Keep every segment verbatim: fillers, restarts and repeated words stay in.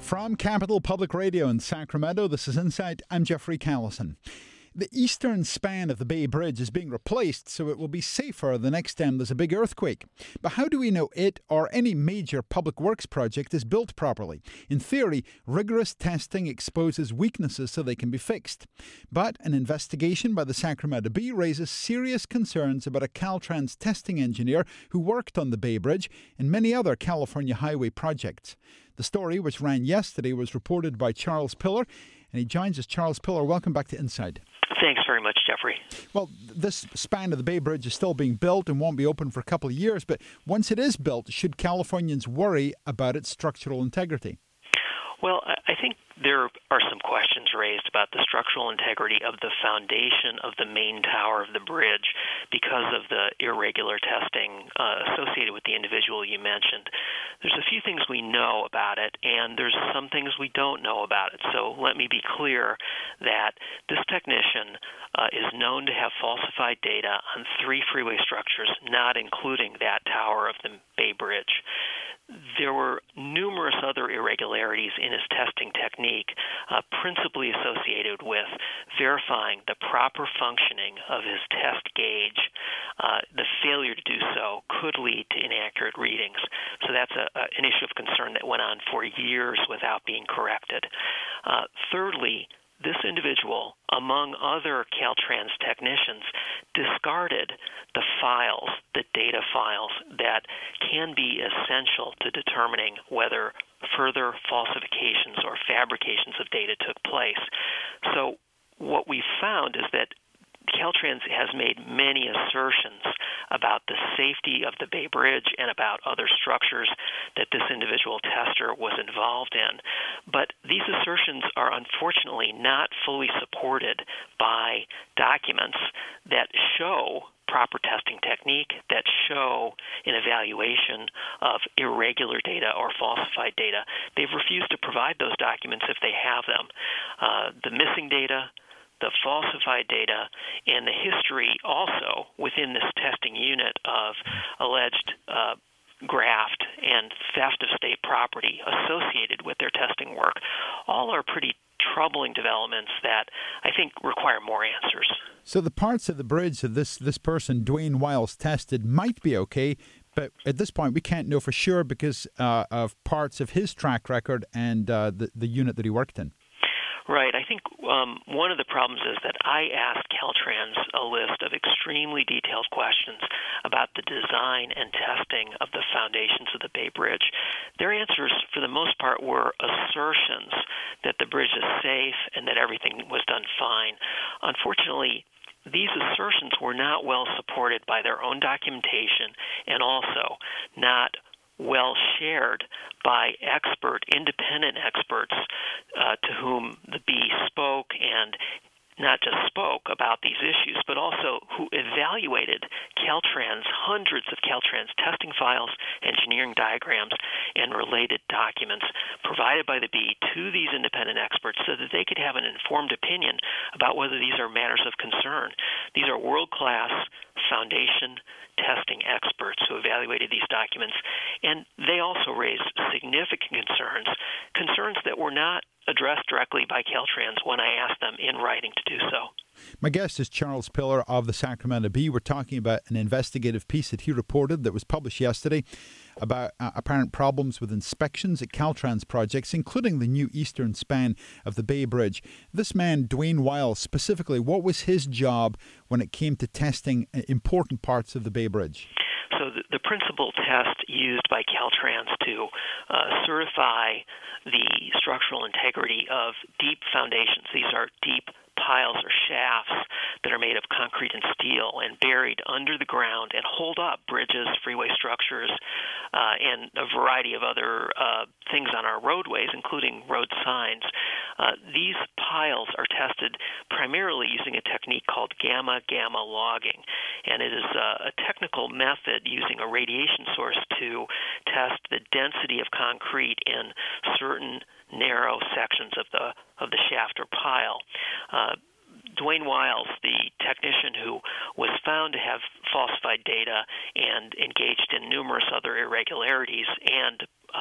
From Capital Public Radio in Sacramento, this is Insight. I'm Jeffrey Callison. The eastern span of the Bay Bridge is being replaced, so it will be safer the next time there's a big earthquake. But how do we know it or any major public works project is built properly? In theory, rigorous testing exposes weaknesses so they can be fixed. But an investigation by the Sacramento Bee raises serious concerns about a Caltrans testing engineer who worked on the Bay Bridge and many other California highway projects. The story, which ran yesterday, was reported by Charles Pillar, and he joins us. Charles Pillar, welcome back to Inside. Thanks very much, Jeffrey. Well, this span of the Bay Bridge is still being built and won't be open for a couple of years, but once it is built, should Californians worry about its structural integrity? Well, I think there are some questions raised about the structural integrity of the foundation of the main tower of the bridge because of the irregular testing uh, associated with the individual you mentioned. There's a few things we know about it, and there's some things we don't know about it. So let me be clear that this technician uh, is known to have falsified data on three freeway structures, not including that tower of the Bay Bridge. There were numerous other irregularities in his testing technique, uh, principally associated with verifying the proper functioning of his test gauge. Uh, the failure to do so could lead to inaccurate readings. So that's a, a, an issue of concern that went on for years without being corrected. Uh, thirdly, this individual, among other Caltrans technicians, discarded the files, the data files, that can be essential to determining whether further falsifications or fabrications of data took place. So what we found is that Caltrans has made many assertions about the safety of the Bay Bridge and about other structures that this individual tester was involved in. But these assertions are unfortunately not fully supported by documents that show proper testing technique, that show an evaluation of irregular data or falsified data. They've refused to provide those documents if they have them. Uh, the missing data, the falsified data, and the history also within this testing unit of alleged uh, graft and theft of state property associated with their testing work, all are pretty troubling developments that I think require more answers. So the parts of the bridge that this, this person, Dwayne Wiles, tested might be okay, but at this point we can't know for sure because uh, of parts of his track record and uh, the, the unit that he worked in. Right. I think um, one of the problems is that I asked Caltrans a list of extremely detailed questions about the design and testing of the foundations of the Bay Bridge. Their answers, for the most part, were assertions that the bridge is safe and that everything was done fine. Unfortunately, these assertions were not well supported by their own documentation and also not well shared by expert, independent experts uh, to whom the Bee spoke, and not just spoke about these issues, but also who evaluated Caltrans, hundreds of Caltrans testing files, engineering diagrams, and related documents provided by the Bee to these independent experts so that they could have an informed opinion about whether these are matters of concern. These are world-class foundation testing experts who evaluated these documents, and they also raised significant concerns, concerns that were not addressed directly by Caltrans when I asked them in writing to do so. My guest is Charles Pillar of the Sacramento Bee. We're talking about an investigative piece that he reported that was published yesterday about uh, apparent problems with inspections at Caltrans projects, including the new eastern span of the Bay Bridge. This man, Dwayne Wiles, specifically, what was his job when it came to testing important parts of the Bay Bridge? So the, the principal test used by Caltrans to uh, certify the structural integrity of deep foundations, these are deep piles or shafts that are made of concrete and steel and buried under the ground and hold up bridges, freeway structures, uh, and a variety of other uh, things on our roadways, including road signs. Uh, these piles are tested primarily using a technique called gamma-gamma logging, and it is a, a technical method using a radiation source to test the density of concrete in certain narrow sections of the of the shaft or pile. Uh, Dwayne Wiles, the technician who was found to have falsified data and engaged in numerous other irregularities and uh,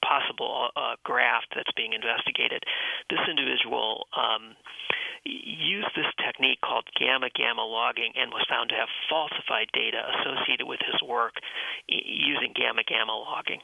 possible uh, graft that's being investigated. This individual um, used this technique called gamma-gamma logging and was found to have falsified data associated with his work using gamma-gamma logging.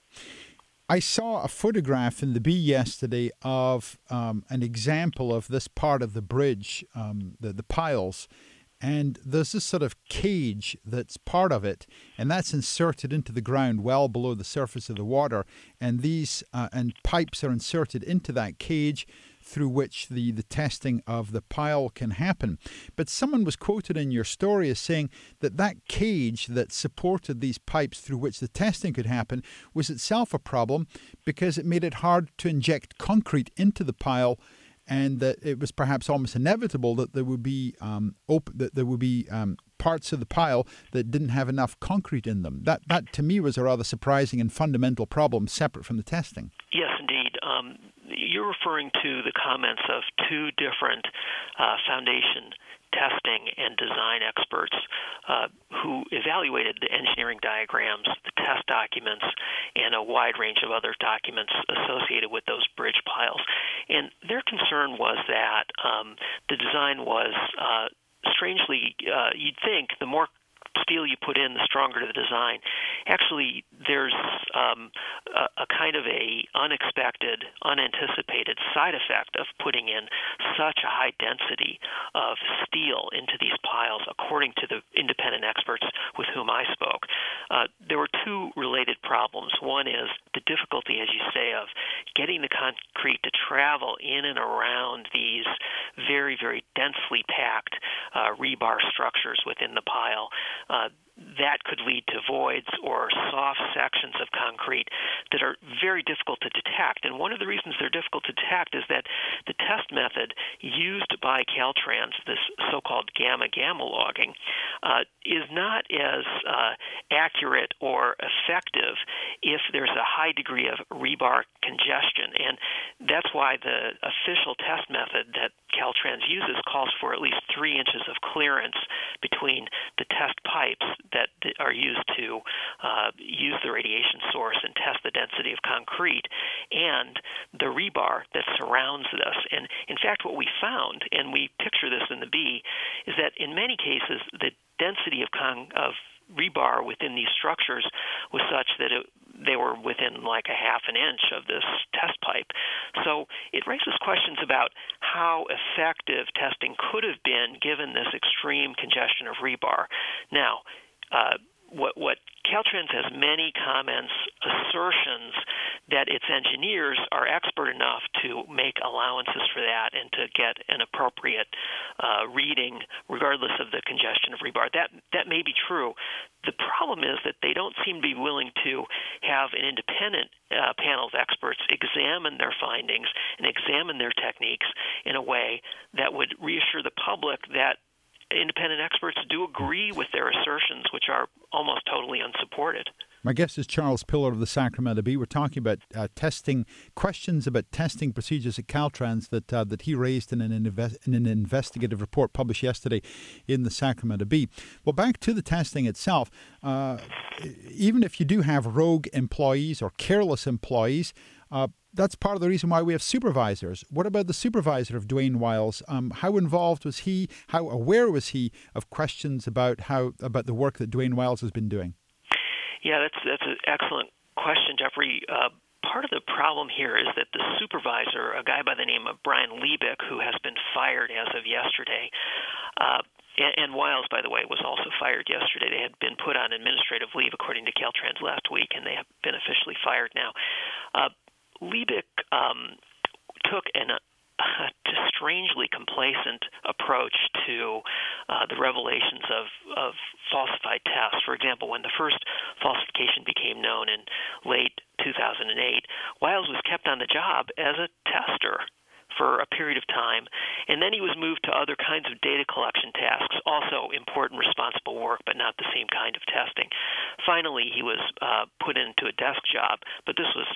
I saw a photograph in the Bee yesterday of um, an example of this part of the bridge, um, the, the piles, and there's this sort of cage that's part of it, and that's inserted into the ground well below the surface of the water, and these uh, and pipes are inserted into that cage through which the, the testing of the pile can happen. But someone was quoted in your story as saying that that cage that supported these pipes through which the testing could happen was itself a problem because it made it hard to inject concrete into the pile, and that it was perhaps almost inevitable that there would be um, op- that there would be um, parts of the pile that didn't have enough concrete in them. That, that to me was a rather surprising and fundamental problem separate from the testing. Yes, indeed. Um, you're referring to the comments of two different uh, foundation testing and design experts uh, who evaluated the engineering diagrams, the test documents, and a wide range of other documents associated with those bridge piles. And their concern was that um, the design was uh, strangely, uh, you'd think the more steel you put in, the stronger the design. Actually, there's um, a, a kind of a unexpected, unanticipated side effect of putting in such a high density of steel into these piles, according to the independent experts with whom I spoke. Uh, there were two related problems. One is the difficulty, as you say, of getting the concrete to travel in and around these very, very densely packed uh, rebar structures within the pile. Uh, that could lead to voids or soft sections of concrete that are very difficult to detect. And one of the reasons they're difficult to detect is that the test method used by Caltrans, this so-called gamma-gamma logging, uh, is not as uh, accurate or effective if there's a high degree of rebar congestion. And that's why the official test method that Caltrans uses calls for at least three inches of clearance between the test pipes that are used to uh, use the radiation source and test the density of concrete and the rebar that surrounds this. And in fact, what we found, and we picture this in the Bee, is that in many cases the density of con- of rebar within these structures was such that it, they were within like a half an inch of this test pipe. So it raises questions about how effective testing could have been given this extreme congestion of rebar. Now, uh, what, what Caltrans has many comments, assertions that its engineers are expert enough to make allowances for that and to get an appropriate uh, reading regardless of the congestion of rebar. That that may be true. The problem is that they don't seem to be willing to have an independent uh, panel of experts examine their findings and examine their techniques in a way that would reassure the public that independent experts do agree with their assertions, which are almost totally unsupported. My guest is Charles Pillar of the Sacramento Bee. We're talking about uh, testing, questions about testing procedures at Caltrans that uh, that he raised in an, inve- in an investigative report published yesterday in the Sacramento Bee. Well, back to the testing itself. Uh, even if you do have rogue employees or careless employees, uh, that's part of the reason why we have supervisors. What about the supervisor of Dwayne Wiles? Um, how involved was he? How aware was he of questions about how about the work that Dwayne Wiles has been doing? Yeah, that's that's an excellent question, Jeffrey. Uh, part of the problem here is that the supervisor, a guy by the name of Brian Liebick, who has been fired as of yesterday, uh, and, and Wiles, by the way, was also fired yesterday. They had been put on administrative leave, according to Caltrans last week, and they have been officially fired now. Uh, Liebick um, took an, a strangely complacent approach to uh, the revelations of, of falsified tests. For example, when the first falsification became known in late two thousand eight, Wiles was kept on the job as a tester for a period of time, and then he was moved to other kinds of data collection tasks, also important, responsible work, but not the same kind of testing. Finally, he was uh, put into a desk job, but this was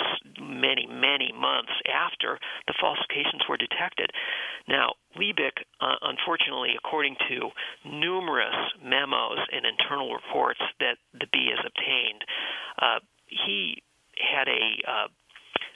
many, many months after the falsifications were detected. Now, Liebick, uh, unfortunately, according to numerous memos and internal reports that the Bee has obtained, uh, he had a uh,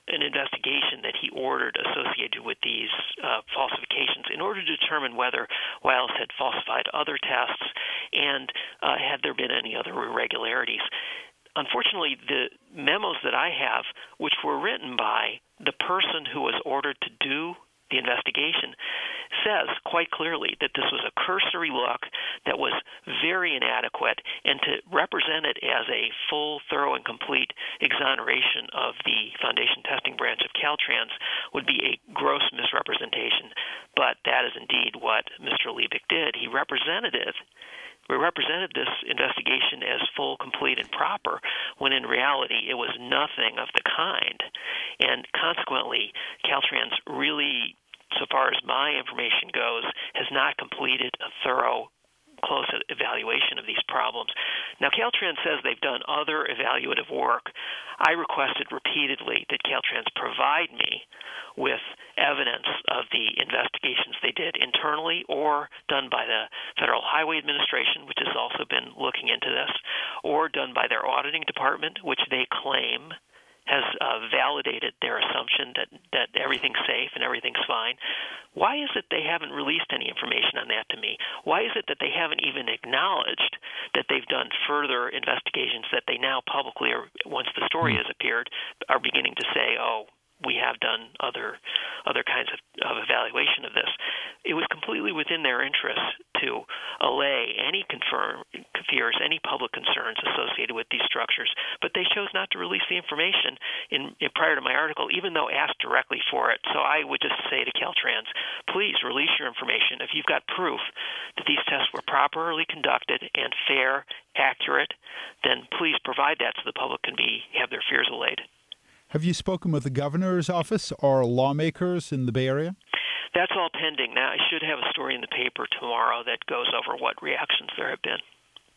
an investigation that he ordered associated with these uh, falsifications in order to determine whether Wiles had falsified other tests and uh, had there been any other irregularities. Unfortunately, the memos that I have, which were written by the person who was ordered to do the investigation, says quite clearly that this was a cursory look that was very inadequate, and to represent it as a full, thorough, and complete exoneration of the foundation testing branch of Caltrans would be a gross misrepresentation. But that is indeed what Mister Liebig did. He represented it. We represented this investigation as full, complete, and proper, when in reality it was nothing of the kind. And consequently, Caltrans really, so far as my information goes, has not completed a thorough, close evaluation of these problems. Now, Caltrans says they've done other evaluative work. I requested repeatedly that Caltrans provide me with evidence of the investigations they did internally or done by the Federal Highway Administration, which has also been looking into this, or done by their auditing department, which they claim has uh, validated their assumption that, that everything's safe and everything's fine. Why is it they haven't released any information on that to me? Why is it that they haven't even acknowledged that they've done further investigations that they now publicly, or once the story has appeared, are beginning to say, oh, we have done other other kinds of, of evaluation of this? It was completely within their interest to allay any confirm, fears, any public concerns associated with these structures, but they chose not to release the information in, in prior to my article, even though asked directly for it. So I would just say to Caltrans, please release your information. If you've got proof that these tests were properly conducted and fair, accurate, then please provide that so the public can be have their fears allayed. Have you spoken with the governor's office or lawmakers in the Bay Area? That's all pending. Now, I should have a story in the paper tomorrow that goes over what reactions there have been.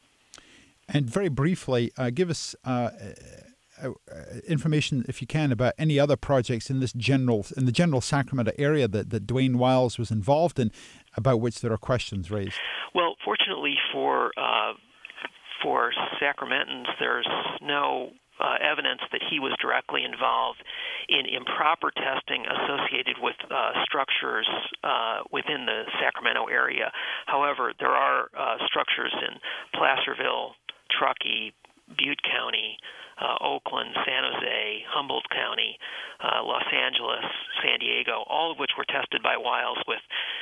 And very briefly, uh, give us uh, uh, information, if you can, about any other projects in this general in the general Sacramento area that, that Dwayne Wiles was involved in, about which there are questions raised. Well, fortunately for uh, for Sacramentans, there's no Uh, evidence that he was directly involved in improper testing associated with uh, structures uh, within the Sacramento area. However, there are uh, structures in Placerville, Truckee, Butte County, uh, Oakland, San Jose, Humboldt County, uh, Los Angeles, San Diego, all of which were tested by Wiles with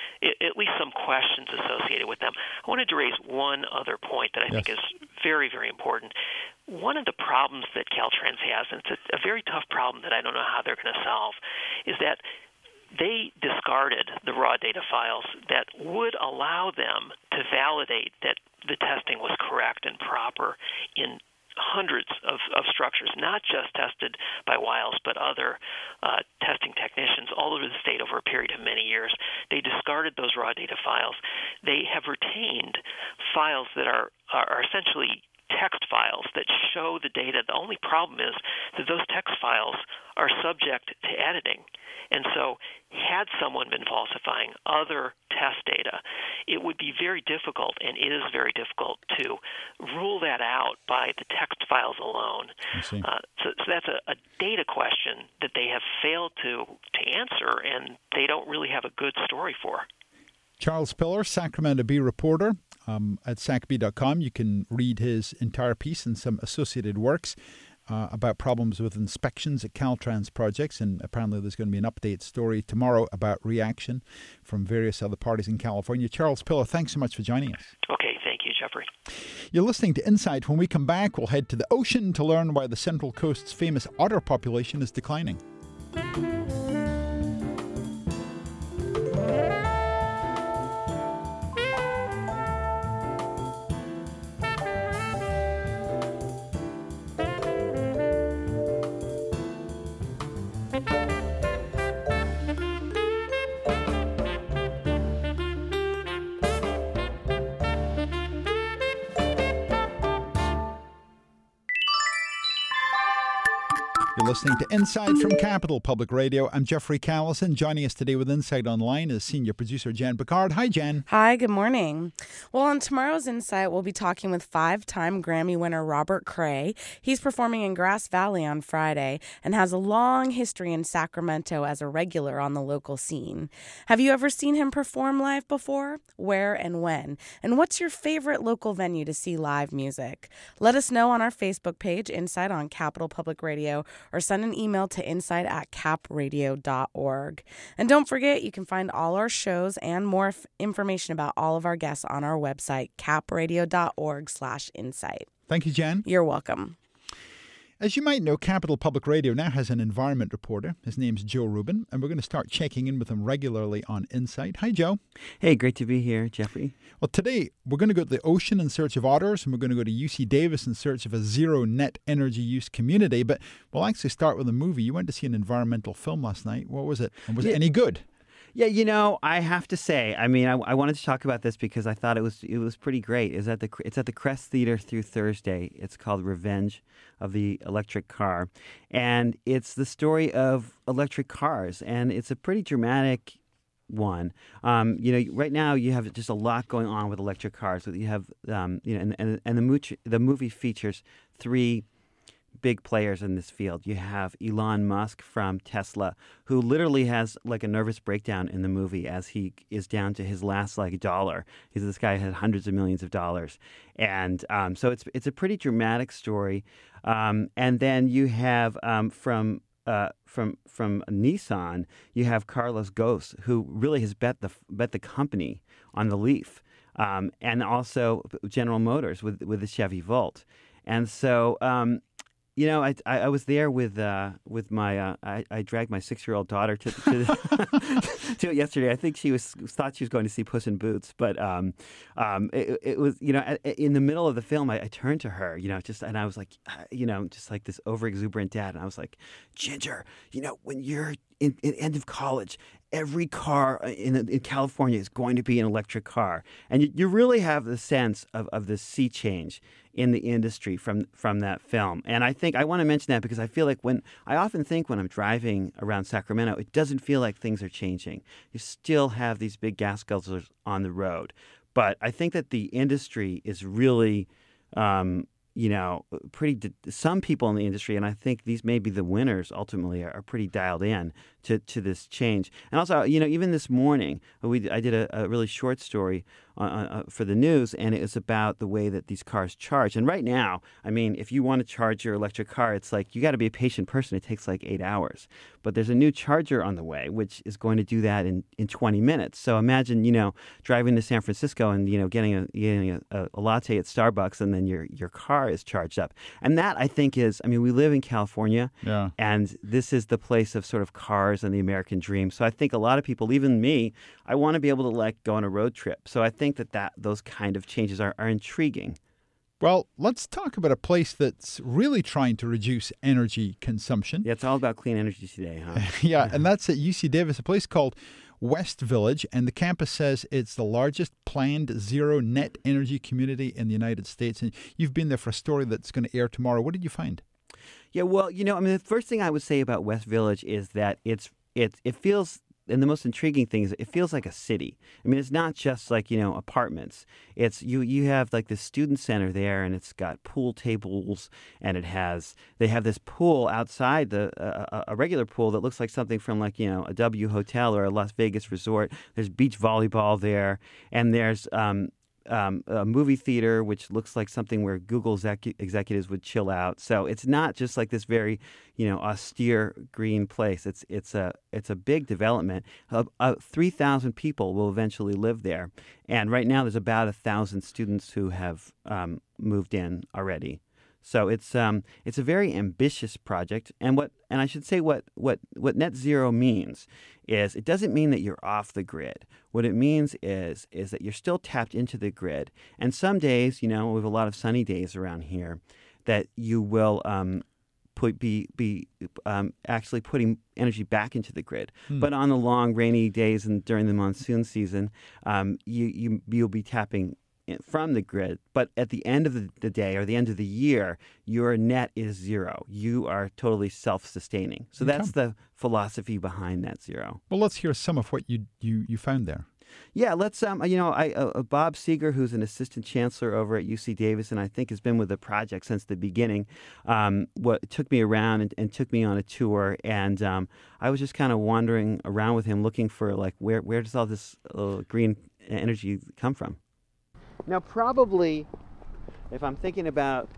at least some questions associated with them. I wanted to raise one other point that I yes. think is very, very important. One of the problems that Caltrans has, and it's a, a very tough problem that I don't know how they're going to solve, is that they discarded the raw data files that would allow them to validate that the testing was correct and proper in hundreds of, of structures, not just tested by Wiles, but other uh, testing technicians all over the state over a period of many years. They discarded those raw data files. They have retained files that are, are essentially text files that show the data. The only problem is that those text files are subject to editing. And so had someone been falsifying other test data, it would be very difficult, and is very difficult, to rule that out by the text files alone. Uh, so, so that's a, a data question that they have failed to, to answer, and they don't really have a good story for. Charles Pillar, Sacramento Bee reporter um, at sac bee dot com. You can read his entire piece and some associated works uh, about problems with inspections at Caltrans projects. And apparently there's going to be an update story tomorrow about reaction from various other parties in California. Charles Pillar, thanks so much for joining us. Okay, thank you, Jeffrey. You're listening to Insight. When we come back, we'll head to the ocean to learn why the Central Coast's famous otter population is declining. You're listening to Inside from Capital Public Radio. I'm Jeffrey Callison. Joining us today with Insight Online is senior producer Jen Picard. Hi, Jen. Hi, good morning. Well, on tomorrow's Insight, we'll be talking with five-time Grammy winner Robert Cray. He's performing in Grass Valley on Friday and has a long history in Sacramento as a regular on the local scene. Have you ever seen him perform live before? Where and when? And what's your favorite local venue to see live music? Let us know on our Facebook page, Insight on Capital Public Radio, or send an email to insight at cap radio dot org. And don't forget, you can find all our shows and more f- information about all of our guests on our website, cap radio dot org slash insight. Thank you, Jen. You're welcome. As you might know, Capital Public Radio now has an environment reporter. His name's Joe Rubin, and we're going to start checking in with him regularly on Insight. Hi, Joe. Hey, great to be here, Jeffrey. Well, today we're going to go to the ocean in search of otters, and we're going to go to U C Davis in search of a zero net energy use community. But we'll actually start with a movie. You went to see an environmental film last night. What was it? And was yeah. it any good? Yeah, you know, I have to say, I mean, I, I wanted to talk about this because I thought it was it was pretty great. It's at the it's at the Crest Theater through Thursday. It's called Revenge of the Electric Car, and it's the story of electric cars, and it's a pretty dramatic one. Um, you know, right now you have just a lot going on with electric cars. You have, um, you know, and and, and the movie the movie features three big players in this field. You have Elon Musk from Tesla, who literally has like a nervous breakdown in the movie as he is down to his last like dollar. He's this guy had hundreds of millions of dollars, and um, so it's it's a pretty dramatic story. Um, and then you have um, from uh, from from Nissan, you have Carlos Ghosn, who really has bet the bet the company on the Leaf, um, and also General Motors with with the Chevy Volt, and so. Um, You know, I, I, I was there with uh, with my uh, I, I dragged my six year old daughter to to, to it yesterday. I think she was thought she was going to see Puss in Boots, but um, um, it, it was you know in the middle of the film I, I turned to her, you know, just and I was like, you know, just like this over exuberant dad, and I was like, Ginger, you know, when you're in, in end of college, every car in, in California is going to be an electric car, and you, you really have the sense of, of the sea change in the industry from from that film. And I think I want to mention that because I feel like when I often think when I'm driving around Sacramento, it doesn't feel like things are changing. You still have these big gas guzzlers on the road, but I think that the industry is really. Um, you know, pretty. Some people in the industry, and I think these may be the winners ultimately, are, are pretty dialed in to, to this change. And also, you know, even this morning, we I did a, a really short story on, uh, for the news, and it was about the way that these cars charge. And right now, I mean, if you want to charge your electric car, it's like you got to be a patient person. It takes like eight hours. But there's a new charger on the way, which is going to do that in, in twenty minutes. So imagine, you know, driving to San Francisco and you know getting a getting a, a, a latte at Starbucks, and then your your car is charged up. And that, I think, is, I mean, we live in California, yeah. and this is the place of sort of cars and the American dream. So I think a lot of people, even me, I want to be able to like go on a road trip. So I think that, that those kind of changes are, are intriguing. Well, let's talk about a place that's really trying to reduce energy consumption. Yeah, it's all about clean energy today, huh? yeah, and that's at U C Davis, a place called West Village, and the campus says it's the largest planned zero net energy community in the United States. And you've been there for a story that's going to air tomorrow. What did you find? Yeah, well, you know, I mean, the first thing I would say about West Village is that it's it it feels. And the most intriguing thing is it feels like a city. I mean, it's not just like, you know, apartments. It's you you have like this student center there, and it's got pool tables, and it has they have this pool outside the uh, a regular pool that looks like something from like, you know, a W hotel or a Las Vegas resort. There's beach volleyball there, and there's um Um, a movie theater, which looks like something where Google exec- executives would chill out. So it's not just like this very, you know, austere green place. It's it's a it's a big development. Uh, uh, three thousand people will eventually live there, and right now there's about a thousand students who have um, moved in already. So it's um it's a very ambitious project, and what and I should say what what what net zero means is it doesn't mean that you're off the grid. What it means is is that you're still tapped into the grid, and some days, you know, we have a lot of sunny days around here, that you will um put be be um, actually putting energy back into the grid. Hmm. But on the long rainy days and during the monsoon season, um you you you'll be tapping in- from the grid, but at the end of the, the day or the end of the year, your net is zero. You are totally self-sustaining. So Okay. that's the philosophy behind net zero. Well, let's hear some of what you you, you found there. Yeah, let's. Um, you know, I uh, uh, Bob Seeger, who's an assistant chancellor over at U C Davis, and I think has been with the project since the beginning. Um, what took me around and, and took me on a tour, and um, I was just kind of wandering around with him, looking for like where where does all this uh, green energy come from? Now, probably, if I'm thinking about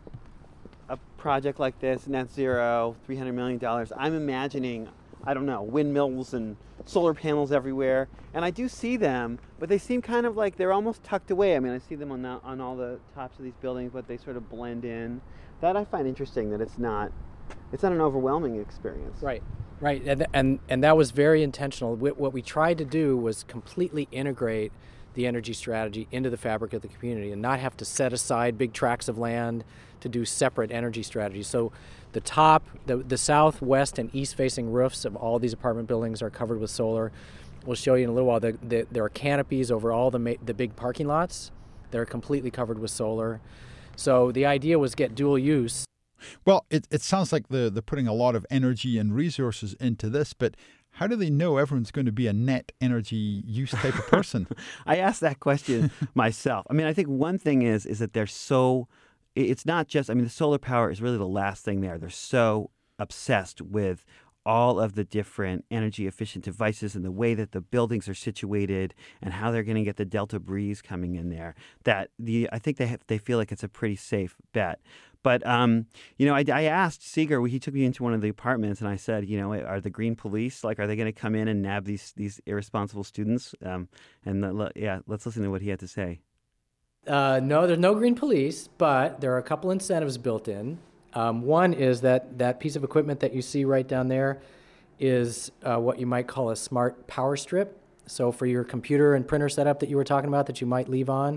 a project like this, net zero, three hundred million dollars, I'm imagining, I don't know, windmills and solar panels everywhere, and I do see them, but they seem kind of like they're almost tucked away. I mean, I see them on the, on all the tops of these buildings, but they sort of blend in. That I find interesting, that it's not it's not an overwhelming experience. Right, right, and and and that was very intentional. What we tried to do was completely integrate the energy strategy into the fabric of the community, and not have to set aside big tracts of land to do separate energy strategies. So the top, the, the south, west, and east-facing roofs of all these apartment buildings are covered with solar. We'll show you in a little while. The, the, there are canopies over all the ma- the big parking lots that are completely covered with solar. So the idea was get dual use. Well, it, it sounds like the, they're putting a lot of energy and resources into this, but how do they know everyone's going to be a net energy use type of person? I asked that question myself. I mean, I think one thing is is that they're so, it's not just, I mean, the solar power is really the last thing there. They're so obsessed with all of the different energy efficient devices and the way that the buildings are situated and how they're going to get the delta breeze coming in there, that the I think they have, they feel like it's a pretty safe bet. But, um, you know, I, I asked Seeger, he took me into one of the apartments, and I said, you know, are the green police, like, are they going to come in and nab these these irresponsible students? Um, and, uh, yeah, let's listen to what he had to say. Uh, no, there's no green police, but there are a couple incentives built in. Um, one is that that piece of equipment that you see right down there is uh, what you might call a smart power strip. So for your computer and printer setup that you were talking about that you might leave on,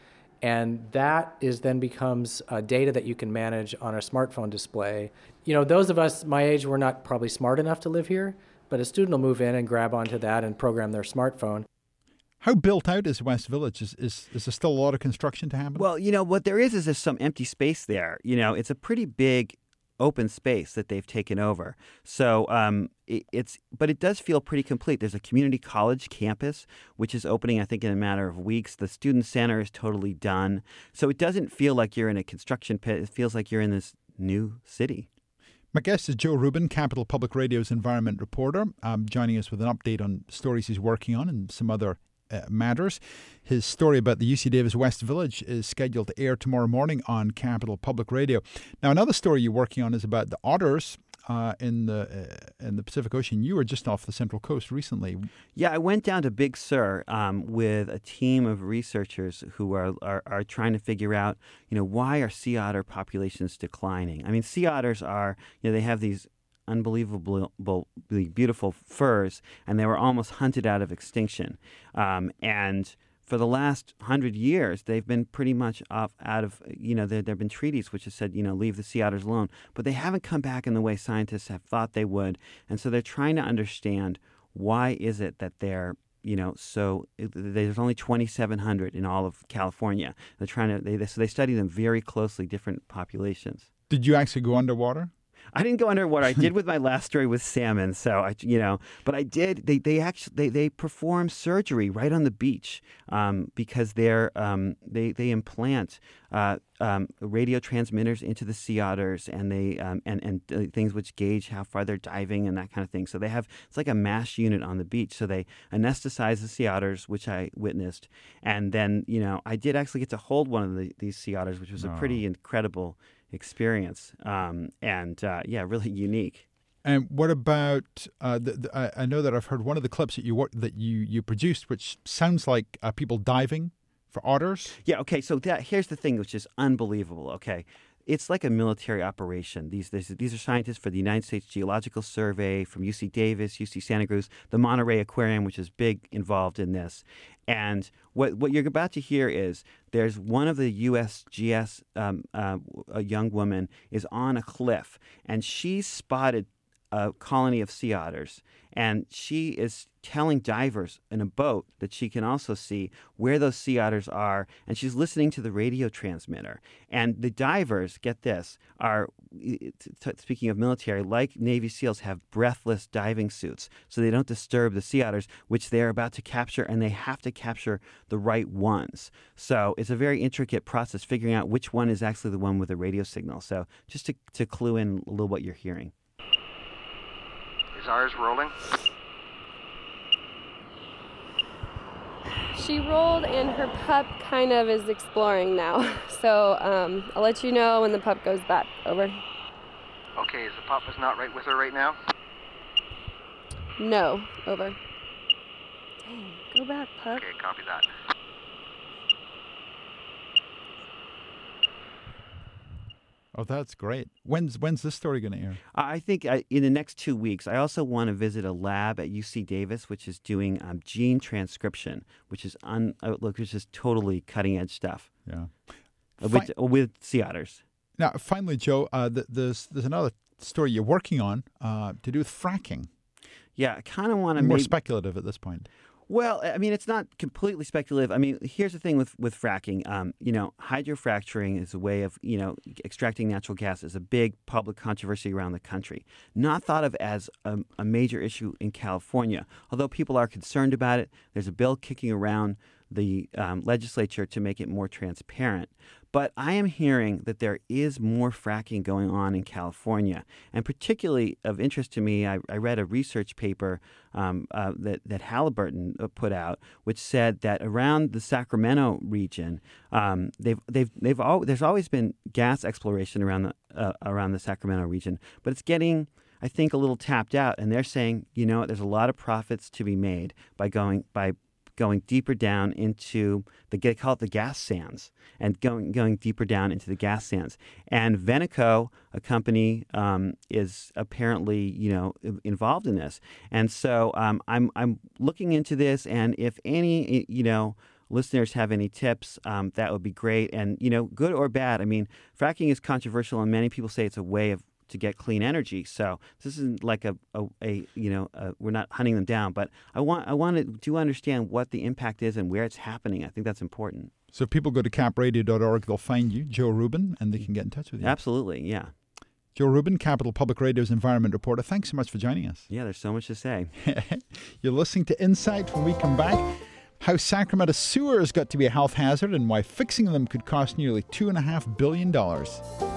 and that is then becomes uh, data that you can manage on a smartphone display. You know, those of us my age, we're not probably smart enough to live here, but a student will move in and grab onto that and program their smartphone. How built out is West Village? Is, is is there still a lot of construction to happen? Well, you know, what there is is there's some empty space there. You know, it's a pretty big open space that they've taken over. So um, it, it's, but it does feel pretty complete. There's a community college campus, which is opening, I think, in a matter of weeks. The student center is totally done. So it doesn't feel like you're in a construction pit. It feels like you're in this new city. My guest is Joe Rubin, Capital Public Radio's environment reporter, um, joining us with an update on stories he's working on and some other Uh, matters. His story about the U C Davis West Village is scheduled to air tomorrow morning on Capital Public Radio. Now, another story you're working on is about the otters uh, in the uh, in the Pacific Ocean. You were just off the Central Coast recently. Yeah, I went down to Big Sur um, with a team of researchers who are, are are trying to figure out, you know, why are sea otter populations declining? I mean, sea otters are, you know, they have these unbelievably beautiful furs, and they were almost hunted out of extinction. Um, and for the last hundred years, they've been pretty much off out of, you know, there, there have been treaties which have said, you know, leave the sea otters alone. But they haven't come back in the way scientists have thought they would. And so they're trying to understand, why is it that they're, you know, so it, there's only twenty-seven hundred in all of California. They're trying to, they, so they study them very closely, different populations. Did you actually go underwater? I didn't go underwater. I did with my last story with salmon. So I, you know, but I did. They, they actually, they, they perform surgery right on the beach um, because they're, um, they, they implant uh, um, radio transmitters into the sea otters, and they, um, and and uh, things which gauge how far they're diving and that kind of thing. So they have, it's like a MASH unit on the beach. So they anesthetize the sea otters, which I witnessed, and then, you know, I did actually get to hold one of the, these sea otters, which was Oh. a pretty incredible experience, um, and uh, yeah, really unique. And what about? Uh, the, the, I, I know that I've heard one of the clips that you wor- that you you produced, which sounds like uh, people diving for otters. Yeah. Okay. So that here's the thing, which is unbelievable. Okay. It's like a military operation. These, these these are scientists for the United States Geological Survey, from U C Davis, U C Santa Cruz, the Monterey Aquarium, which is big involved in this. And what what you're about to hear is there's one of the U S G S, um, uh, a young woman, is on a cliff, and she's spotted a colony of sea otters, and she is telling divers in a boat that she can also see where those sea otters are, and she's listening to the radio transmitter. And the divers, get this, are, t- speaking of military, like Navy SEALs, have breathless diving suits, so they don't disturb the sea otters, which they're about to capture, and they have to capture the right ones. So it's a very intricate process figuring out which one is actually the one with the radio signal. So just to, to clue in a little what you're hearing. Is ours rolling? She rolled and her pup kind of is exploring now. So um, I'll let you know when the pup goes back. Over. Okay, is the pup is not right with her right now? No. Over. Dang, go back, pup. Okay, copy that. Oh, that's great. When's when's this story going to air? I think uh, in the next two weeks. I also want to visit a lab at U C Davis, which is doing um, gene transcription, which is un, uh, look, which is totally cutting edge stuff. Yeah, uh, with, uh, with sea otters. Now, finally, Joe, uh, th- there's there's another story you're working on uh, to do with fracking. Yeah, I kind of want to more make, speculative at this point. Well, I mean, it's not completely speculative. I mean, here's the thing with, with fracking. Um, you know, hydrofracturing is a way of, you know, extracting natural gas is a big public controversy around the country. Not thought of as a, a major issue in California. Although people are concerned about it, there's a bill kicking around the um, legislature to make it more transparent. But I am hearing that there is more fracking going on in California. And particularly of interest to me, I, I read a research paper um, uh, that, that Halliburton put out, which said that around the Sacramento region, um, they've they've they've al- there's always been gas exploration around the uh, around the Sacramento region, but it's getting, I think, a little tapped out. And they're saying, you know, there's a lot of profits to be made by going by. going deeper down into the, they call it the gas sands, and going going deeper down into the gas sands. And Veneco, a company, um, is apparently, you know, involved in this. And so um, I'm I'm looking into this, and if any, you know, listeners have any tips, um, that would be great. And, you know, good or bad. I mean, fracking is controversial, and many people say it's a way of to get clean energy. So this isn't like a, a, a you know, a, we're not hunting them down, but I want I want to understand what the impact is and where it's happening. I think that's important. So if people go to cap radio dot org, they'll find you, Joe Rubin, and they can get in touch with you. Absolutely, yeah. Joe Rubin, Capital Public Radio's Environment Reporter. Thanks so much for joining us. Yeah, there's so much to say. You're listening to Insight. When we come back, how Sacramento sewers got to be a health hazard and why fixing them could cost nearly two and a half billion dollars.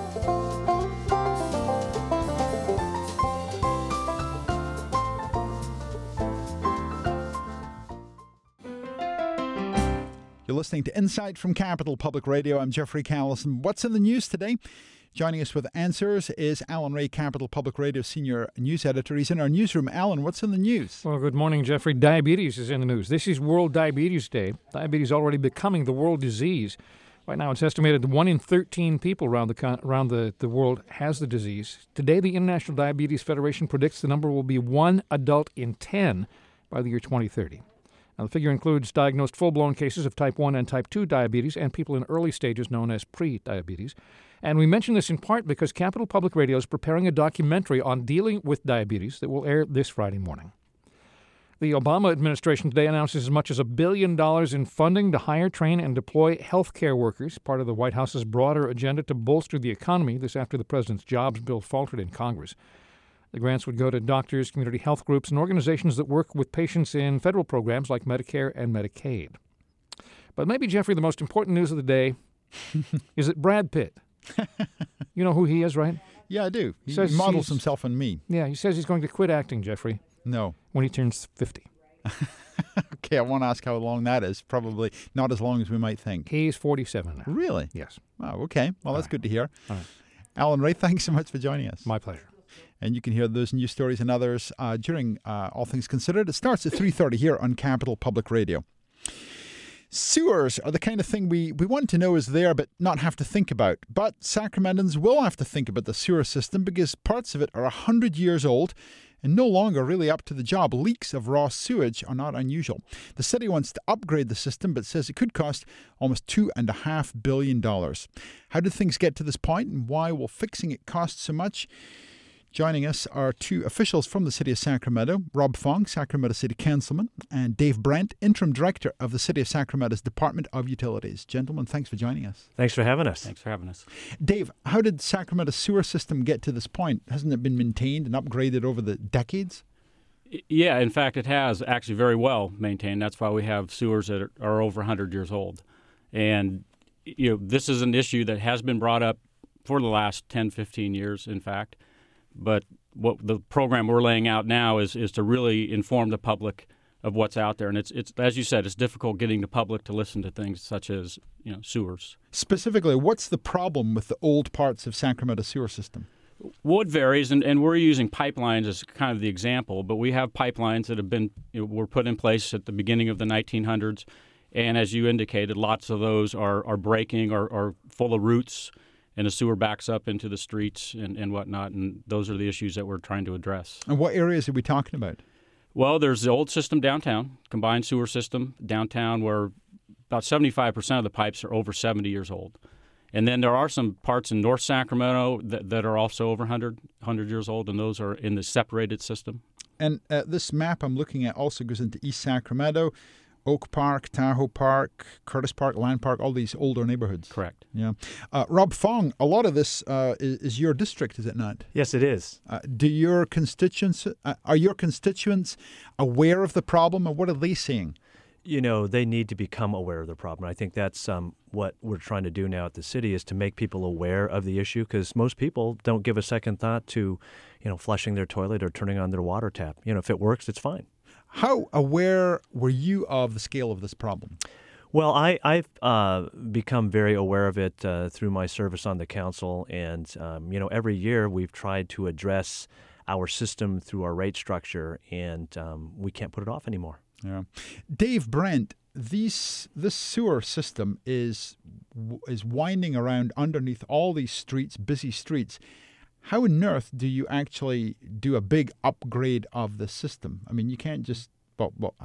You're listening to Insight from Capital Public Radio. I'm Jeffrey Callison. What's in the news today? Joining us with answers is Alan Ray, Capital Public Radio Senior News Editor. He's in our newsroom. Alan, what's in the news? Well, good morning, Jeffrey. Diabetes is in the news. This is World Diabetes Day. Diabetes already becoming the world disease. Right now, it's estimated that one in thirteen people around the con- around the, the world has the disease. Today, the International Diabetes Federation predicts the number will be one adult in ten by the year twenty thirty. Now, the figure includes diagnosed full-blown cases of type one and type two diabetes and people in early stages known as pre-diabetes. And we mention this in part because Capital Public Radio is preparing a documentary on dealing with diabetes that will air this Friday morning. The Obama administration today announces as much as a billion dollars in funding to hire, train, and deploy healthcare workers, part of the White House's broader agenda to bolster the economy. This after the president's jobs bill faltered in Congress. The grants would go to doctors, community health groups, and organizations that work with patients in federal programs like Medicare and Medicaid. But maybe, Jeffrey, the most important news of the day is that Brad Pitt, you know who he is, right? Yeah, I do. He, Says he models he's- himself on me. Yeah, he says he's going to quit acting, Jeffrey, No. when he turns fifty. Okay, I won't ask how long that is. Probably not as long as we might think. He's forty-seven now. Really? Yes, Oh, okay. Well, that's right. good to hear. All right. Alan Ray, thanks so much for joining us. my pleasure. And you can hear those news stories and others uh, during uh, All Things Considered. It starts at three thirty here on Capital Public Radio. Sewers are the kind of thing we, we want to know is there but not have to think about. But Sacramentans will have to think about the sewer system because parts of it are one hundred years old and no longer really up to the job. Leaks of raw sewage are not unusual. The city wants to upgrade the system but says it could cost almost two and a half billion dollars. How did things get to this point and why will fixing it cost so much? Joining us are two officials from the City of Sacramento, Rob Fong, Sacramento City Councilman, and Dave Brent, Interim Director of the City of Sacramento's Department of Utilities. Gentlemen, thanks for joining us. Thanks for having us. Thanks for having us. Dave, how did Sacramento's sewer system get to this point? Hasn't it been maintained and upgraded over the decades? Yeah, in fact, it has actually very well maintained. That's why we have sewers that are, are over one hundred years old. And you know, this is an issue that has been brought up for the last ten, fifteen years, in fact. But what the program we're laying out now is is to really inform the public of what's out there. And it's it's as you said, it's difficult getting the public to listen to things such as, you know, sewers. Specifically, what's the problem with the old parts of Sacramento sewer system? Well, it varies, and, and we're using pipelines as kind of the example, but we have pipelines that have been you know, were put in place at the beginning of the nineteen hundreds, and as you indicated, lots of those are, are breaking or are full of roots, and the sewer backs up into the streets and, and whatnot, and those are the issues that we're trying to address. And what areas are we talking about? Well, there's the old system downtown, combined sewer system downtown, where about seventy-five percent of the pipes are over seventy years old. And then there are some parts in North Sacramento that, that are also over one hundred, one hundred years old, and those are in the separated system. And uh, this map I'm looking at also goes into East Sacramento, Oak Park, Tahoe Park, Curtis Park, Land Park, all these older neighborhoods. Correct. Yeah. Uh, Rob Fong, a lot of this uh, is, is your district, is it not? Yes, it is. Uh, do your constituents, uh, are your constituents aware of the problem, or what are they seeing? You know, they need to become aware of the problem. I think that's um, what we're trying to do now at the city, is to make people aware of the issue, because most people don't give a second thought to, you know, flushing their toilet or turning on their water tap. You know, if it works, it's fine. How aware were you of the scale of this problem? Well, I, I've uh, become very aware of it uh, through my service on the council, and, um, you know, every year we've tried to address our system through our rate structure, and um, we can't put it off anymore. Yeah, Dave Brent, these this sewer system is is winding around underneath all these streets, busy streets. How on earth do you actually do a big upgrade of the system? I mean, you can't just. Well, well,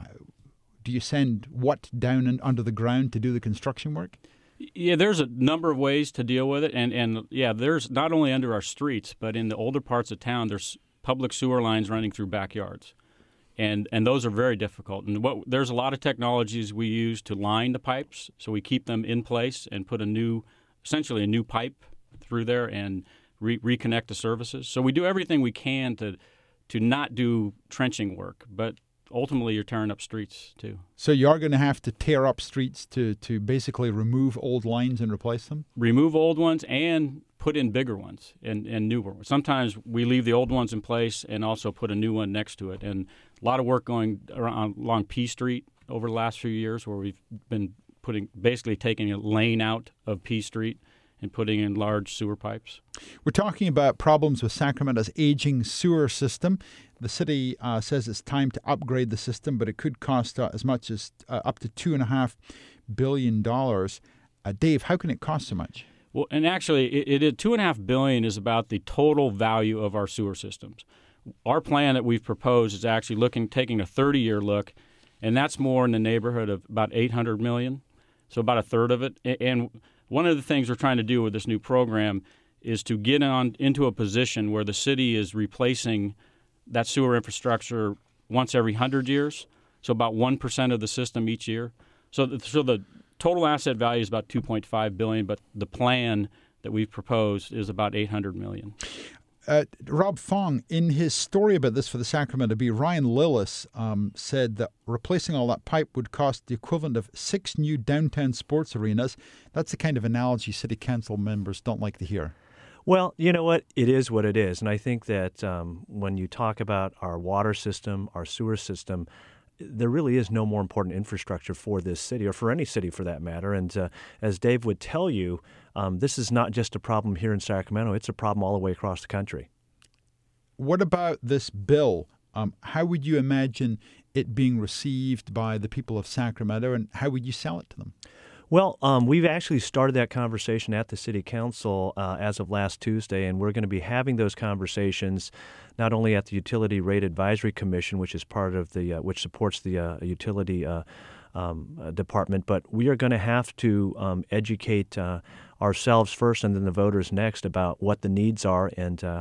do you send what down and under the ground to do the construction work? Yeah, there's a number of ways to deal with it, and and yeah, there's not only under our streets, but in the older parts of town, there's public sewer lines running through backyards. And and those are very difficult. And what there's a lot of technologies we use to line the pipes, so we keep them in place and put a new, essentially a new pipe through there and re- reconnect the services. So we do everything we can to to not do trenching work, but ultimately you're tearing up streets too. So you are going to have to tear up streets to, to basically remove old lines and replace them? Remove old ones and put in bigger ones and, and newer ones. Sometimes we leave the old ones in place and also put a new one next to it. And a lot of work going around, along P Street over the last few years, where we've been putting basically taking a lane out of P Street and putting in large sewer pipes. We're talking about problems with Sacramento's aging sewer system. The city uh, says it's time to upgrade the system, but it could cost uh, as much as uh, up to two and a half billion dollars. Uh, Dave, how can it cost so much? Well, and actually, it, it two and a half billion is about the total value of our sewer systems. Our plan that we've proposed is actually looking, taking a thirty-year look, and that's more in the neighborhood of about eight hundred million, so about a third of it. And one of the things we're trying to do with this new program is to get on into a position where the city is replacing that sewer infrastructure once every one hundred years, so about one percent of the system each year. So the, so the total asset value is about two point five billion dollars, but the plan that we've proposed is about eight hundred million dollars. Uh, Rob Fong, in his story about this for the Sacramento Bee, Ryan Lillis um, said that replacing all that pipe would cost the equivalent of six new downtown sports arenas. That's the kind of analogy city council members don't like to hear. Well, you know what? It is what it is. And I think that um, when you talk about our water system, our sewer system, there really is no more important infrastructure for this city, or for any city for that matter. And uh, as Dave would tell you, um, this is not just a problem here in Sacramento. It's a problem all the way across the country. What about this bill? Um, how would you imagine it being received by the people of Sacramento, and how would you sell it to them? Well, um, we've actually started that conversation at the City Council uh, as of last Tuesday, and we're going to be having those conversations not only at the Utility Rate Advisory Commission, which is part of the uh, which supports the uh, utility uh, um, uh, department, but we are going to have to um, educate uh, ourselves first and then the voters next about what the needs are and uh,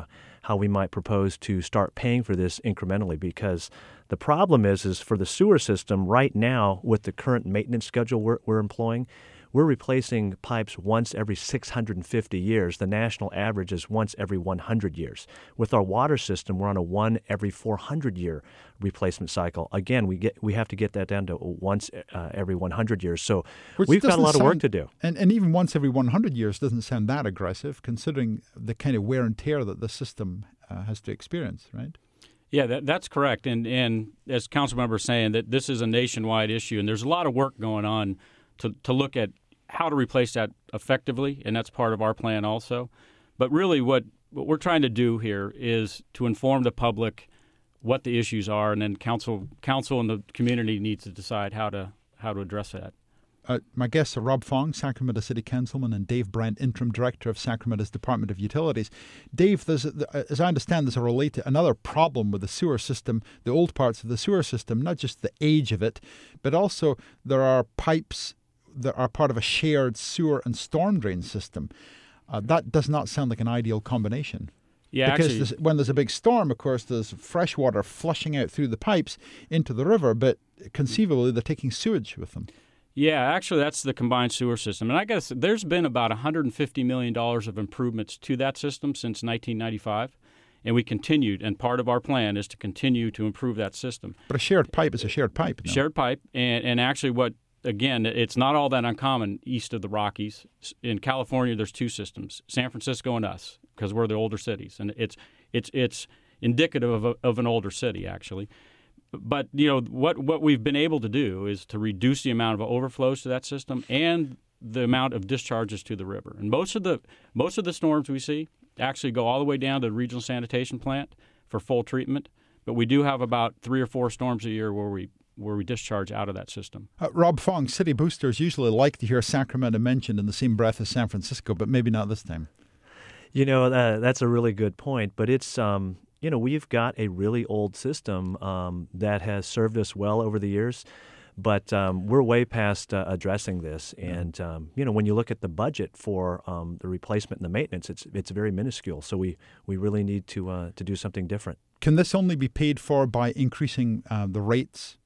how we might propose to start paying for this incrementally, because the problem is, is for the sewer system right now, with the current maintenance schedule we're, we're employing, we're replacing pipes once every six hundred fifty years. The national average is once every one hundred years. With our water system, we're on a one every four hundred year replacement cycle. Again, we get we have to get that down to once uh, every one hundred years. So Which we've got a lot sound, of work to do. And, and even once every one hundred years doesn't sound that aggressive, considering the kind of wear and tear that the system uh, has to experience, right? Yeah, that, that's correct. And, and as Councilmember is saying, that this is a nationwide issue, and there's a lot of work going on to, to look at how to replace that effectively, and that's part of our plan also. But really what, what we're trying to do here is to inform the public what the issues are, and then council council and the community needs to decide how to how to address that. Uh, my guests are Rob Fong, Sacramento City Councilman, and Dave Brent, Interim Director of Sacramento's Department of Utilities. Dave, there's, as I understand, there's a related another problem with the sewer system, the old parts of the sewer system, not just the age of it, but also there are pipes that are part of a shared sewer and storm drain system. Uh, that does not sound like an ideal combination. Yeah, because actually, this, when there's a big storm, of course, there's fresh water flushing out through the pipes into the river, but conceivably they're taking sewage with them. Yeah, actually, that's the combined sewer system. And I guess there's been about one hundred fifty million dollars of improvements to that system since nineteen ninety-five. And we continued, and part of our plan is to continue to improve that system. But a shared pipe is a shared pipe. No? Shared pipe. And, and actually what, again, it's not all that uncommon east of the Rockies. In California, there's two systems, San Francisco and us, because we're the older cities. And it's it's it's indicative of, a, of an older city, actually. But, you know, what, what we've been able to do is to reduce the amount of overflows to that system and the amount of discharges to the river. And most of the most of the storms we see actually go all the way down to the regional sanitation plant for full treatment. But we do have about three or four storms a year where we where we discharge out of that system. Uh, Rob Fong, city boosters usually like to hear Sacramento mentioned in the same breath as San Francisco, but maybe not this time. You know, uh, that's a really good point, but it's um, you know, we've got a really old system um, that has served us well over the years, but um, we're way past uh, addressing this. And, um, you know, when you look at the budget for um, the replacement and the maintenance, it's it's very minuscule. So we, we really need to uh, to do something different. Can this only be paid for by increasing uh, the rates?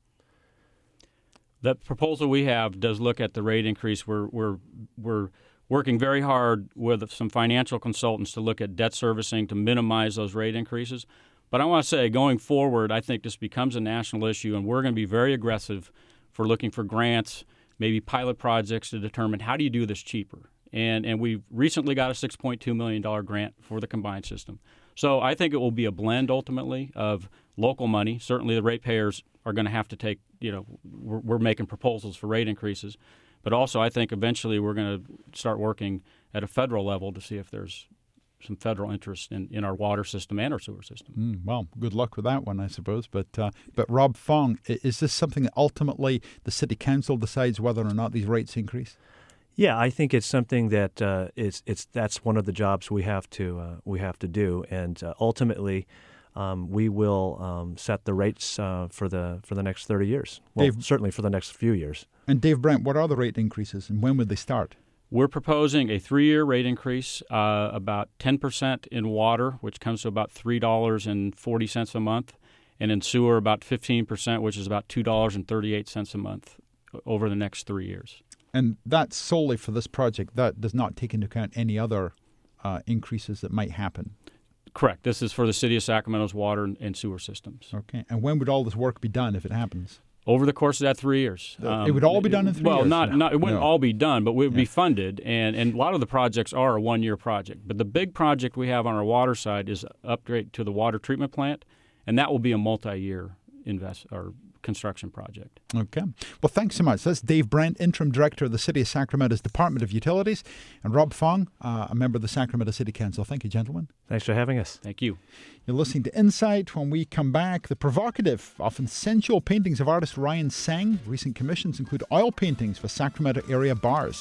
The proposal we have does look at the rate increase. We're we're we're working very hard with some financial consultants to look at debt servicing to minimize those rate increases. But I want to say, going forward, I think this becomes a national issue, and we're going to be very aggressive for looking for grants, maybe pilot projects to determine how do you do this cheaper. And and we've recently got a six point two million dollars grant for the combined system. So I think it will be a blend ultimately of local money. Certainly the ratepayers are going to have to take, you know, we're, we're making proposals for rate increases. But also I think eventually we're going to start working at a federal level to see if there's some federal interest in, in our water system and our sewer system. Mm, well, good luck with that one, I suppose. But uh, but Rob Fong, is this something that ultimately the city council decides whether or not these rates increase? Yeah, I think it's something that uh, it's it's that's one of the jobs we have to uh, we have to do, and uh, ultimately um, we will um, set the rates uh, for the for the next thirty years. Well, Dave, certainly for the next few years. And Dave Brent, what are the rate increases, and when would they start? We're proposing a three-year rate increase, uh, about ten percent in water, which comes to about three dollars and forty cents a month, and in sewer about fifteen percent, which is about two dollars and thirty-eight cents a month over the next three years. And that's solely for this project. That does not take into account any other uh, increases that might happen. Correct. This is for the city of Sacramento's water and sewer systems. Okay. And when would all this work be done if it happens? Over the course of that three years. Um, it would all be done in three well, years? Well, not, no. not, it wouldn't no. all be done, but it would yeah. be funded. And, and a lot of the projects are a one-year project. But the big project we have on our water side is upgrade to the water treatment plant, and that will be a multi-year invest or construction project. Okay. Well, thanks so much. That's Dave Brent, Interim Director of the City of Sacramento's Department of Utilities, and Rob Fong, uh, a member of the Sacramento City Council. Thank you, gentlemen. Thanks for having us. Thank you. You're listening to Insight. When we come back, the provocative, often sensual paintings of artist Ryan Sang. Recent commissions include oil paintings for Sacramento area bars.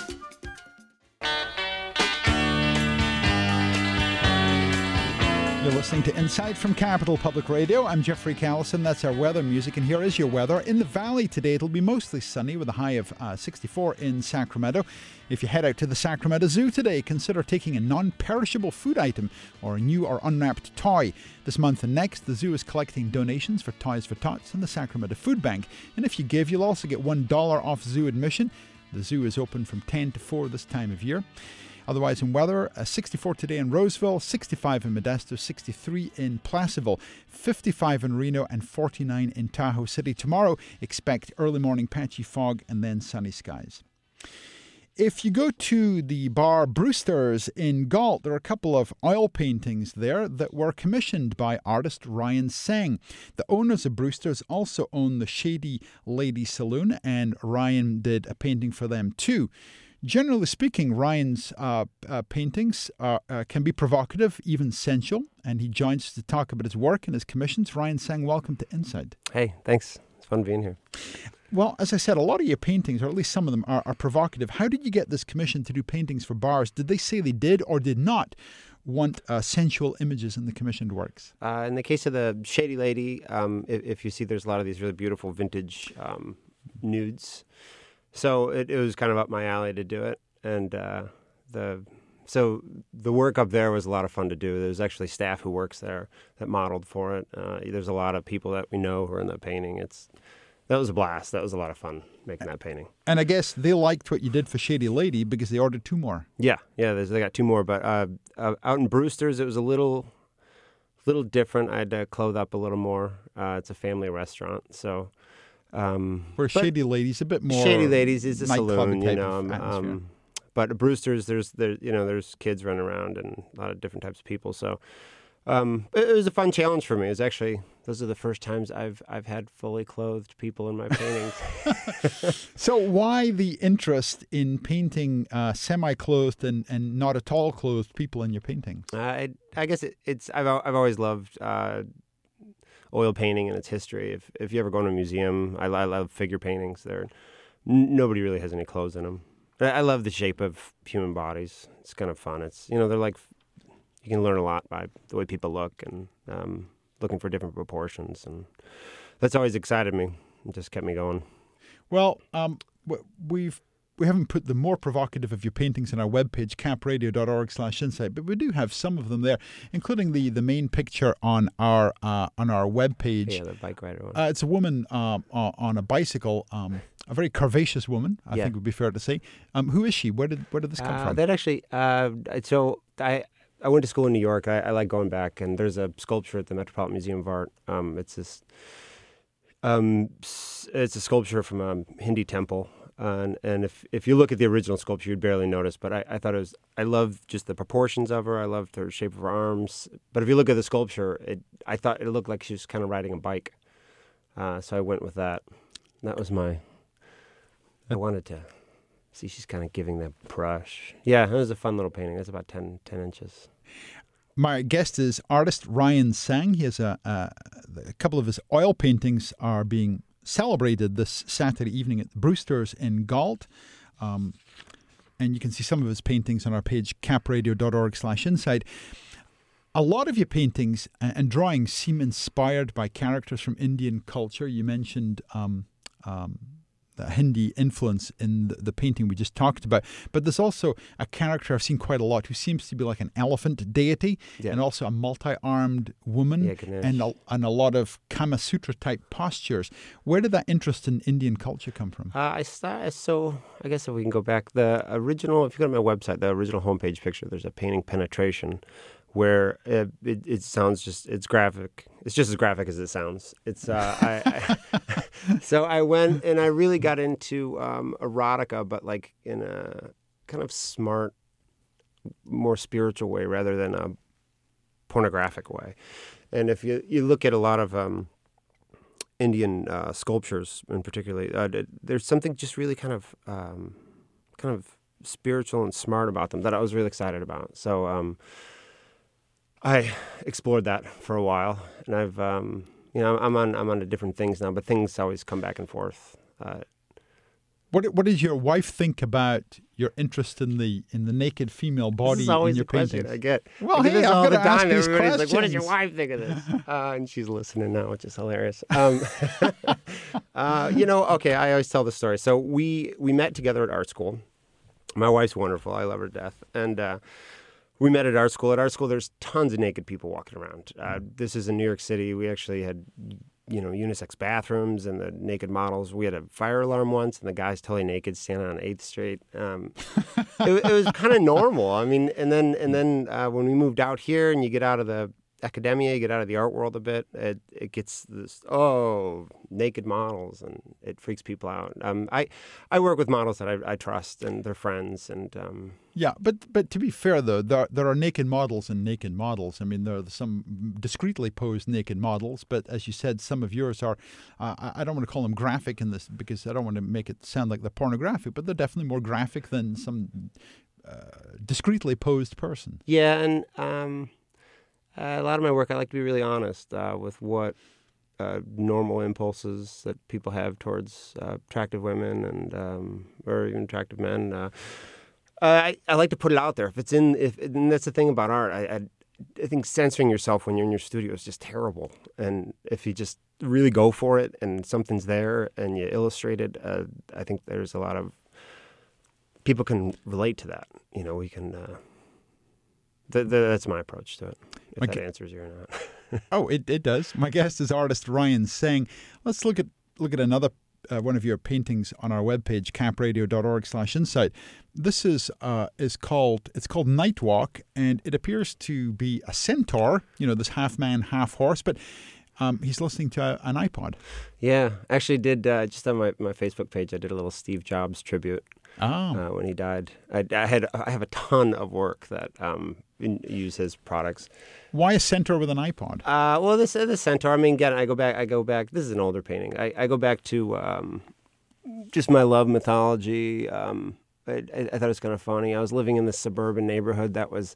You're You're listening to Inside from Capital Public Radio. I'm Jeffrey Callison. That's our weather music, and here is your weather. In the valley today, it'll be mostly sunny with a high of uh, sixty-four in Sacramento. If you head out to the Sacramento Zoo today, consider taking a non-perishable food item or a new or unwrapped toy. This month and next, the zoo is collecting donations for Toys for Tots and the Sacramento Food Bank. And if you give, you'll also get one dollar off zoo admission. The zoo is open from ten to four this time of year. Otherwise, in weather, uh, sixty-four today in Roseville, sixty-five in Modesto, sixty-three in Placerville, fifty-five in Reno, and forty-nine in Tahoe City. Tomorrow, expect early morning patchy fog and then sunny skies. If you go to the bar Brewster's in Galt, there are a couple of oil paintings there that were commissioned by artist Ryan Seng. The owners of Brewster's also own the Shady Lady Saloon, and Ryan did a painting for them too. Generally speaking, Ryan's uh, uh, paintings are, uh, can be provocative, even sensual, and he joins us to talk about his work and his commissions. Ryan Seng, welcome to Inside. Hey, thanks. It's fun being here. Well, as I said, a lot of your paintings, or at least some of them, are, are provocative. How did you get this commission to do paintings for bars? Did they say they did or did not want uh, sensual images in the commissioned works? Uh, in the case of the Shady Lady, um, if, if you see, there's a lot of these really beautiful vintage um, nudes. So it, it was kind of up my alley to do it, and uh, the so the work up there was a lot of fun to do. There's actually staff who works there that modeled for it. Uh, there's a lot of people that we know who are in the painting. It's that was a blast. That was a lot of fun making that painting. And I guess they liked what you did for Shady Lady because they ordered two more. Yeah, yeah. They got two more, but uh, uh, out in Brewster's, it was a little little different. I had to clothe up a little more. Uh, it's a family restaurant, so. Um, Where Shady Lady's a bit more Shady Ladies is a saloon, you type know. of Um, but Brewster's, there's there, you know, there's kids running around and a lot of different types of people. So um, it, it was a fun challenge for me. It was actually those are the first times I've I've had fully clothed people in my paintings. So why the interest in painting uh, semi-clothed and, and not at all clothed people in your paintings? Uh, I I guess it, it's I've I've always loved. Uh, oil painting and its history. If if you ever go to a museum, I, I love figure paintings. There, n- nobody really has any clothes in them. I, I love the shape of human bodies. It's kind of fun. It's you know they're like you can learn a lot by the way people look and um, looking for different proportions, and that's always excited me. It just kept me going. Well, um, we've. We haven't put the more provocative of your paintings on our webpage, capradio.org slash insight, but we do have some of them there, including the, the main picture on our uh, on our webpage. Yeah, the bike rider one. Uh, it's a woman um, uh, on a bicycle, um, a very curvaceous woman, I yeah. think would be fair to say. Um, who is she? Where did where did this come uh, from? That actually, uh, so I I went to school in New York. I, I like going back, and there's a sculpture at the Metropolitan Museum of Art. Um, it's this, um, it's a sculpture from a Hindi temple. Uh, and and if, if you look at the original sculpture, you'd barely notice. But I, I thought it was, I loved just the proportions of her. I loved the shape of her arms. But if you look at the sculpture, it I thought it looked like she was kind of riding a bike. Uh, so I went with that. That was my, I wanted to see she's kind of giving the brush. Yeah, it was a fun little painting. It's about ten, ten inches. My guest is artist Ryan Seng. He has a, a, a couple of his oil paintings are being celebrated this Saturday evening at the Brewster's in Galt. Um, and you can see some of his paintings on our page, capradio.org slash insight. A lot of your paintings and drawings seem inspired by characters from Indian culture. You mentioned um, um, the Hindi influence in the, the painting we just talked about. But there's also a character I've seen quite a lot who seems to be like an elephant deity, yeah. and also a multi-armed woman, yeah, and, a, and a lot of Kama Sutra type postures. Where did that interest in Indian culture come from? Uh, I started, so I guess if we can go back, the original, if you go to my website, the original homepage picture, there's a painting Penetration, where it, it, it sounds just, it's graphic. It's just as graphic as it sounds. It's uh, I, I So I went and I really got into um, erotica, but like in a kind of smart, more spiritual way rather than a pornographic way. And if you, you look at a lot of um, Indian uh, sculptures in particular, uh, there's something just really kind of um, kind of spiritual and smart about them that I was really excited about. So um, I explored that for a while, and I've, um, you know, I'm on I'm on to different things now, but things always come back and forth. Uh, What What does your wife think about your interest in the in the naked female body This is always in your the question paintings? I get. Well, I get hey, this I've all got the to ask time. these Everybody's like, "What does your questions." wife think of this?" Uh, and she's listening now, which is hilarious. Um, uh, you know, okay, I always tell the story. So we we met together at art school. My wife's wonderful. I love her to death, and. Uh, We met at art school. At art school, there's tons of naked people walking around. Uh, this is in New York City. We actually had, you know, unisex bathrooms and the naked models. We had a fire alarm once, and the guy's totally naked standing on eighth Street. Um, it, it was kind of normal. I mean, and then and then uh, when we moved out here, and you get out of the academia, you get out of the art world a bit, it, it gets this, oh, naked models, and it freaks people out. Um, I I work with models that I, I trust, and they're friends, and. Um, Yeah, but but to be fair though, there there are naked models and naked models. I mean, there are some discreetly posed naked models, but as you said, some of yours are. Uh, I I don't want to call them graphic in this because I don't want to make it sound like they're pornographic, but they're definitely more graphic than some uh, discreetly posed person. Yeah, and um, uh, a lot of my work, I like to be really honest uh, with what uh, normal impulses that people have towards uh, attractive women and um, or even attractive men. Uh, Uh, I, I like to put it out there. If it's in, if and that's the thing about art. I, I, I think censoring yourself when you're in your studio is just terrible. And if you just really go for it and something's there and you illustrate it, uh, I think there's a lot of people can relate to that. You know, we can. Uh, th- th- that's my approach to it. If Okay. that answers you or not. Oh, it, it does. My guest is artist Ryan Seng. Let's look at look at another. Uh, one of your paintings on our webpage, capradio.org slash insight. This is uh, is called it's called Nightwalk, and it appears to be a centaur. You know, this half man, half horse, but um, he's listening to a, an iPod. Yeah, actually, did uh, just on my, my Facebook page, I did a little Steve Jobs tribute. Oh. Uh, when he died, I, I had I have a ton of work that um, in, use his products. Why a centaur with an iPod? Uh, well, this uh, the centaur. I mean, again, I go back. I go back. This is an older painting. I, I go back to um, just my love mythology. Um, I, I, I thought it was kind of funny. I was living in this suburban neighborhood that was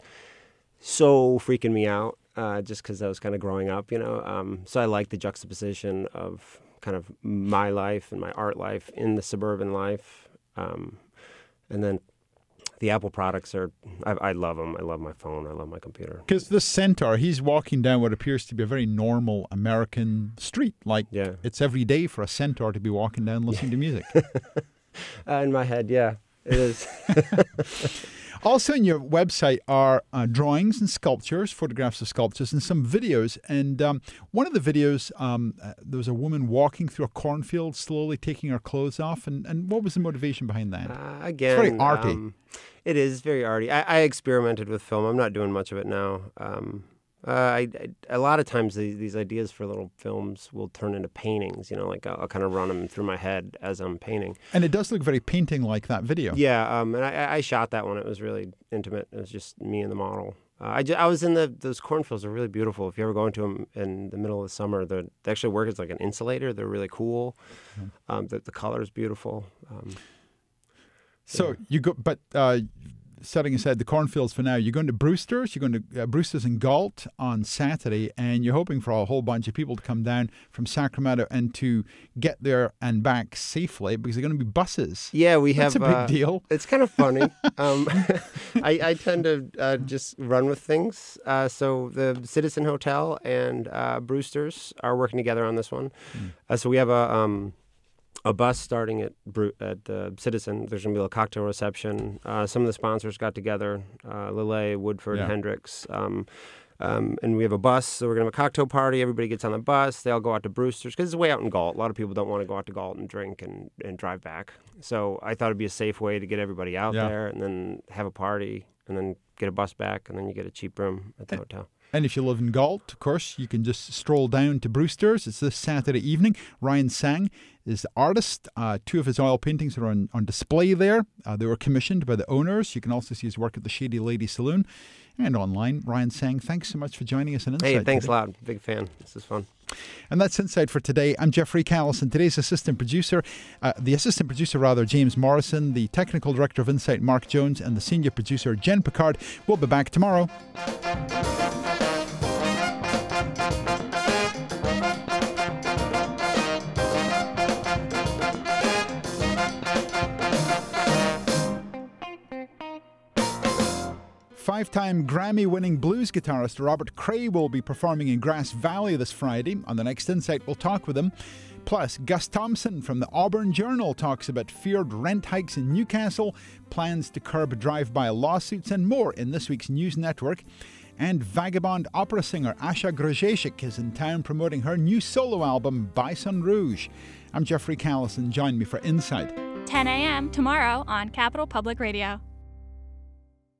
so freaking me out, uh, just because I was kind of growing up, you know. Um, so I liked the juxtaposition of kind of my life and my art life in the suburban life. Um, and then the Apple products are, I, I love them. I love my phone. I love my computer. Because this centaur, he's walking down what appears to be a very normal American street. Like, yeah. It's every day for a centaur to be walking down listening to music. uh, in my head, yeah, it is. Also on your website are uh, drawings and sculptures, photographs of sculptures, and some videos. And um, one of the videos, um, uh, there was a woman walking through a cornfield, slowly taking her clothes off. And, and what was the motivation behind that? Uh, again, it's very arty. Um, it is very arty. I, I experimented with film. I'm not doing much of it now. Um, uh, I, I, a lot of times these, these ideas for little films will turn into paintings. You know, like I'll, I'll kind of run them through my head as I'm painting. And it does look very painting-like, that video. Yeah, um, and I, I shot that one. It was really intimate. It was just me and the model. Uh, I, just, I was in the those cornfields are really beautiful. If you ever go into them in the middle of the summer, they actually work as like an insulator. They're really cool. Mm-hmm. Um, the, the color is beautiful. Um, so yeah. you go, but. Uh, Setting aside the cornfields for now, you're going to Brewster's. You're going to uh, Brewster's in Galt on Saturday, and you're hoping for a whole bunch of people to come down from Sacramento and to get there and back safely because they're going to be buses. Yeah, we That's have. That's a big uh, deal. It's kind of funny. um, I, I tend to uh, just run with things. Uh, so the Citizen Hotel and uh, Brewster's are working together on this one. Mm. Uh, so we have a. Um, A bus starting at at the Citizen. There's going to be a cocktail reception. Uh, some of the sponsors got together, uh, Lillet, Woodford, yeah. Hendricks. Um, um, and we have a bus, so we're going to have a cocktail party. Everybody gets on the bus. They all go out to Brewster's because it's way out in Galt. A lot of people don't want to go out to Galt and drink and, and drive back. So I thought it'd be a safe way to get everybody out yeah. there and then have a party and then get a bus back and then you get a cheap room at the and, hotel. And if you live in Galt, of course, you can just stroll down to Brewster's. It's this Saturday evening. Ryan Seng is the artist. Uh, two of his oil paintings are on, on display there. Uh, they were commissioned by the owners. You can also see his work at the Shady Lady Saloon and online. Ryan Seng, thanks so much for joining us on Insight. Hey, thanks today. a lot. Big fan. This is fun. And that's Insight for today. I'm Jeffrey Callison. Today's assistant producer, uh, the assistant producer rather, James Morrison, the technical director of Insight, Mark Jones, and the senior producer, Jen Picard. We'll be back tomorrow. Five-time Grammy-winning blues guitarist Robert Cray will be performing in Grass Valley this Friday. On the next Insight, we'll talk with him. Plus, Gus Thompson from the Auburn Journal talks about feared rent hikes in Newcastle, plans to curb drive-by lawsuits, and more in this week's News Network. And vagabond opera singer Asha Grajecic is in town promoting her new solo album, Bison Rouge. I'm Jeffrey Callison. Join me for Insight. ten a.m. tomorrow on Capital Public Radio.